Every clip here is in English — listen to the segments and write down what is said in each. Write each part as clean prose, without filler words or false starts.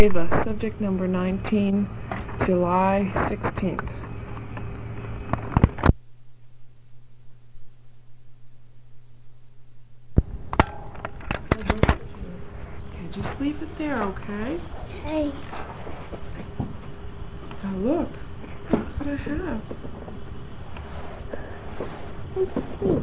Ava, subject number 19, July 16th. Okay, just leave it there, okay? Hey. Now look, what I have. Let's see.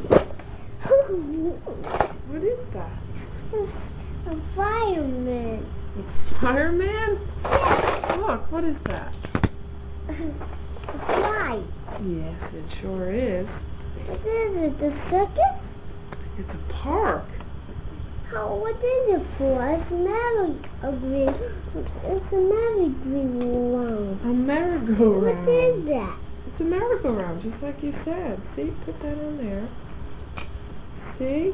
What is that? It's a fireman. It's a fireman? Look, what is that? A slide. Yes, it sure is. What is it? The circus? It's a park. What is it for? It's a merry-go-round. A merry-go-round. What is that? It's a merry-go-round, just like you said. See, put that on there. See?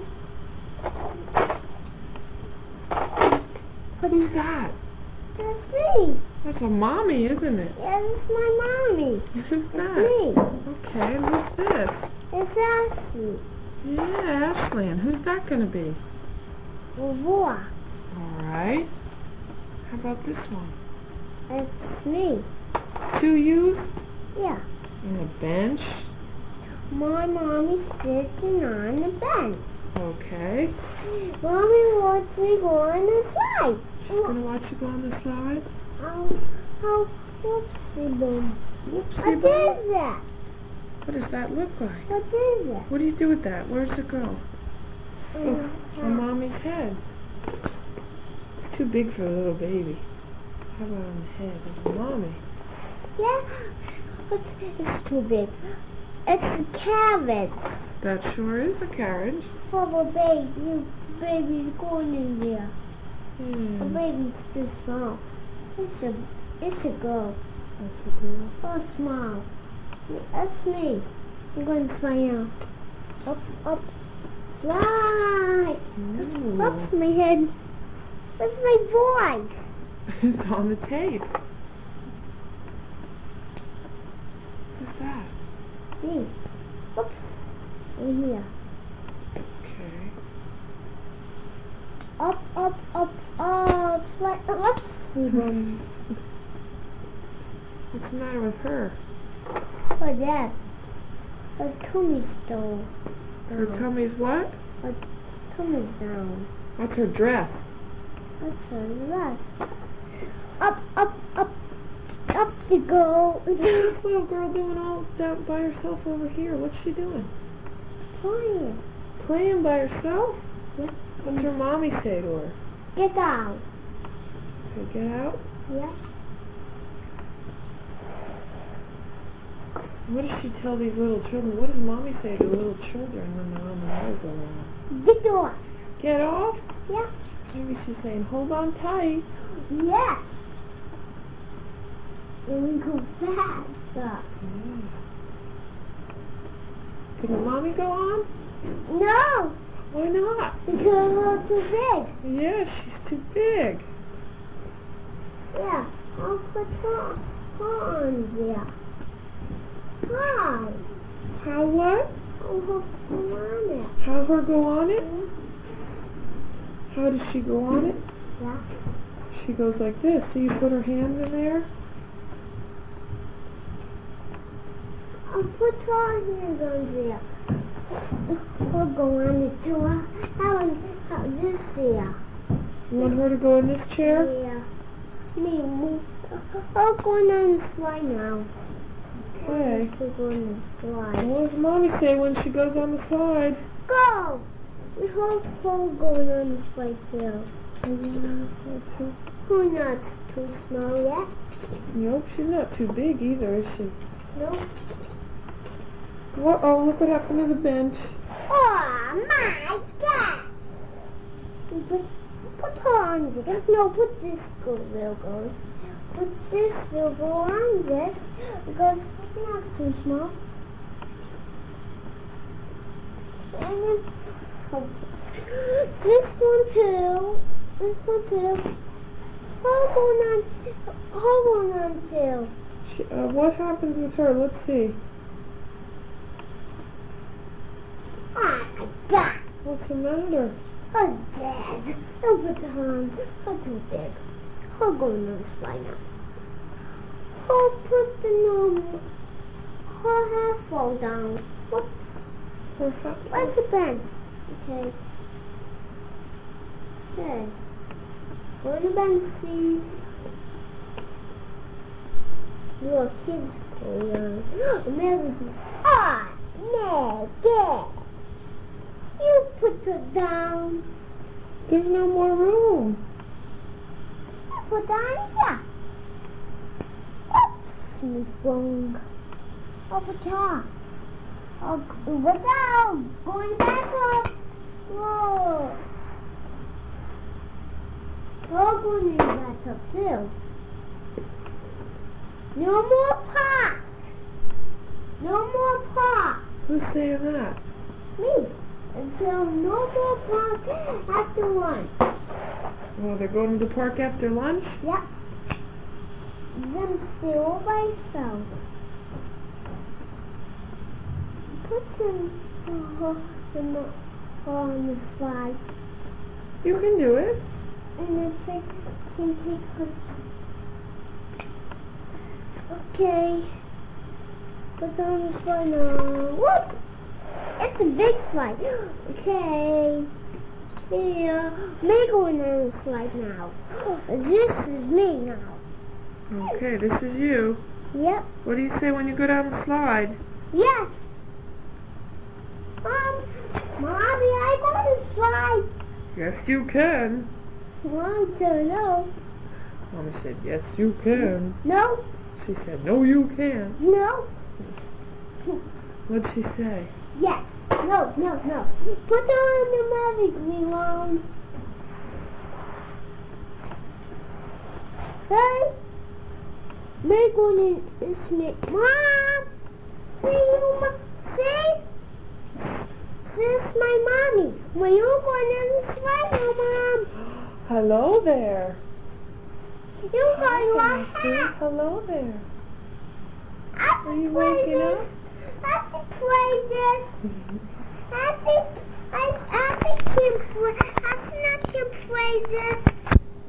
Who's that? That's me. That's a mommy, isn't it? Yeah, that's my mommy. Who's That's that? me. Okay, and who's this? It's Ashley. Yeah, Ashley. And who's that going to be? Boy. Alright. How about this one? It's me. Two U's? Yeah. And a bench? My mommy's sitting on the bench. Okay. Mommy wants me go on the slide. She's going to watch you go on the slide? Whoopsie boom. Whoopsie What is that? What does that look like? What is it? What do you do with that? Where does it go? Oh, on Mommy's head. It's too big for a little baby. How about on the head of Mommy? Yeah, it's too big. It's a carrot. That sure is a carriage. For the baby's going in there. The baby's too small. It's a girl. That's a girl. Oh, small. That's me. I'm going to slide now. Up. Slide. Ooh. Oops, my head. That's my voice. It's on the tape. Who's that? Me. Oops. In here. Okay. Up. Slide. Oopsie boom. What's the matter with her? What's that? Her tummy's down. Her tummy's what? Her tummy's down. That's her dress. That's her dress. Up you go. What's this little girl doing all that by herself over here? What's she doing? Playing. Playing by herself? Yeah. What's her mommy say to her? Get out. Say, get out? Yeah. What does she tell these little children? What does mommy say to little children when they're on the merry-go-round? Get off. Get off? Yeah. Maybe she's saying, hold on tight. Yes. And we go faster. Can your mommy go on? No. Why not? Because we're too big. Yeah, she's too big. Yeah. I'll put her on there. Hi. How what? I'll go on it. How her go on it? How does she go on it? Yeah. She goes like this. See, you put her hands in there. I'll put her hands on there. We'll go on the tour. How this here? You want her to go in this chair? Yeah. Me. I'll go on the slide now. Okay. To go on the slide. What does mommy say when she goes on the slide? Go! We hope we're going on the slide too. Who's not too small yet? Nope, she's not too big either, is she? Nope. What? Oh, look what happened to the bench. Oh my gosh! Put her on there. No, put this wheel goes. Put this wheel go on this because it's not too small. And then this one too. This one too. Hold on too. What happens with her? Let's see. Oh my God! What's the matter? Oh, Dad. Don't put her on. I'm too big. I'll go on the slide now. I'll put the normal. I'll have fall down. Whoops. Where's the bench? Okay. Okay. Go to the bench, see. Your kids going on. Melody. Ah, Maggie. You put her down. There's no more room. Put down here. Oops, me wrong. Over top. Oh, what's out? Going back up. Whoa. We're going back up too. No more pot. No more pot. Who's saying that? Me. Until no more pot after lunch. Oh, they're going to the park after lunch? Yep. Them still by itself. Put him on the slide. You can do it. And then I can take us. Okay. Put on the slide now. Whoop! It's a big slide. Okay. Yeah. Me going on the slide now. This is me now. Okay, this is you. Yep. What do you say when you go down the slide? Yes. Mommy, I want to slide. Yes, you can. Mom don't know. Mommy said, yes, you can. No. She said, no, you can't. No. What'd she say? Yes. No. Put on the magic remote. Hey. Make one in snake. Mom. See you, see? This is my mommy. When you're going in the slide, Mom. Hello there. You got your Nancy. hat. Hello there. I Are you should play waking this. I should play this.